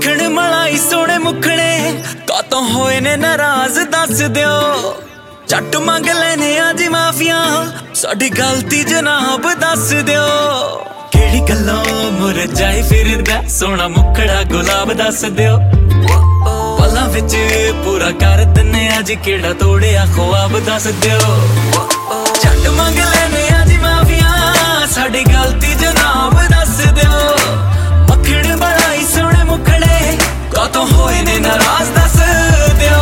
मक्खण मलाई सोने मुखड़े कातों होए ने नाराज दस दियो। झट मंग लेने आज माफिया साडी गलती जनाब दस दियो। केड़ी गल्लों मुरझाई फिरदा सोना मुखड़ा गुलाब दस दियो। पलां विच पूरा कर दिन्ने अज केड़ा तोड़िया ख्वाब दस दियो। झट मंग लेने आज माफिया साडी गलती जनाब दस दियो। मक्खण मलाई सोने मुखड़े कातों होए ने नाराज दस दियो।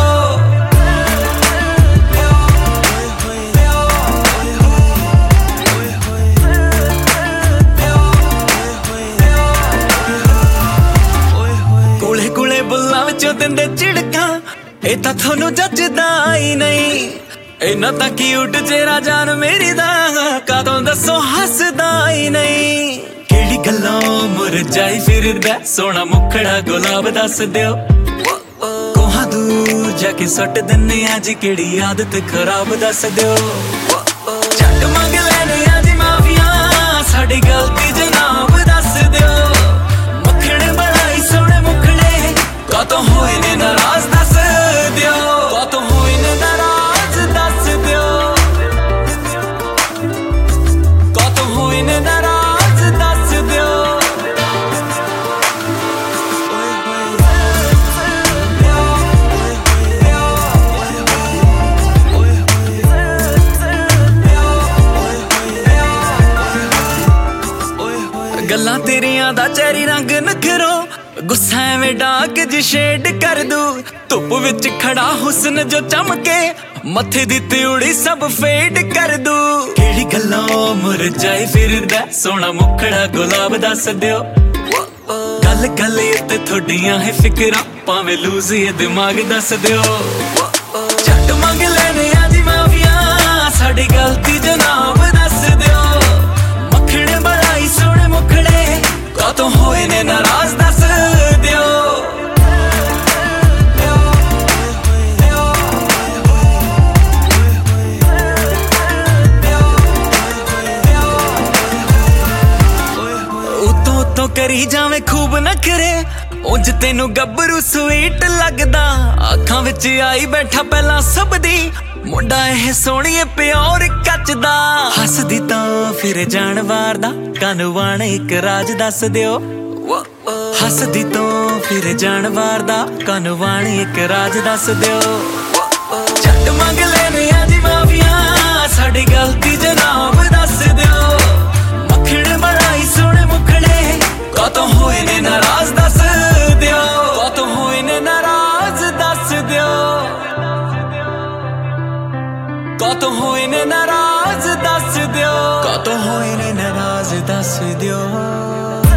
कुले कुले बुल्लां विचों दिंदे झिड़कां ए तां थानू जचदा ही नहीं। इन्ना तां क्यूट चेहरा जान मेरी दा कातों दसो हसदा ही नहीं। केड़ी गल्लों मुरझाई फिरदा सोना मुखड़ा गुलाब दस दियो। कोहां दूर जाके सट दिन्ने अज केड़ी आदत खराब दस दियो। झट मंग लैने अज माफिया साडी गलती जनाब दस दियो। मक्खण मलाई सोने मुखड़े कातों होए ने नाराज दस दियो। कातों होए ने नाराज दस दियो। कातों होए ने नाराज दस दियो। गल्लां तेरियां दा चेहरी रंग नखरो गुस्सा में डाक जी शेड कर दू। धुप विच खड़ा हुस्न जो चमके मथे दी त्यूड़ी सब फेड कर दू। केड़ी गल्लों मुरझाई फिरदा सोना मुखड़ा गुलाब दस दियो। गल गल ते थोड़ियां है फिकरां भावें लूज ये दिमाग दस दियो। झट मंग लेने अज माफिया साडी गलती जनाब दस दियो। मक्खण मलाई सोने मुखड़े कातों होए ने नाराज दस दियो। उतों उतों करी जावे खूब नखरे उंज तेनू गब्बरू स्वीट लगदा। अखां विच आई बैठा पहला सब दी मुंडा एह सोहणिए प्योर कचदा। हसदी तां फिर जान वारदा कानूवान एक राज दस दियो। हसदी तो फिर जान वारदा कानूवान एक राज दस दियो। झट मंग लेने अज माफिया साडी गलती जनाब दस दियो। मक्खण मलाई सोने मुखड़े कातों होए ने नाराज दस दियो। कातों होए ने नाराज दस दियो। कातों होए ने नाराज दस दियो। कातों होए ने नाराज दस दियो।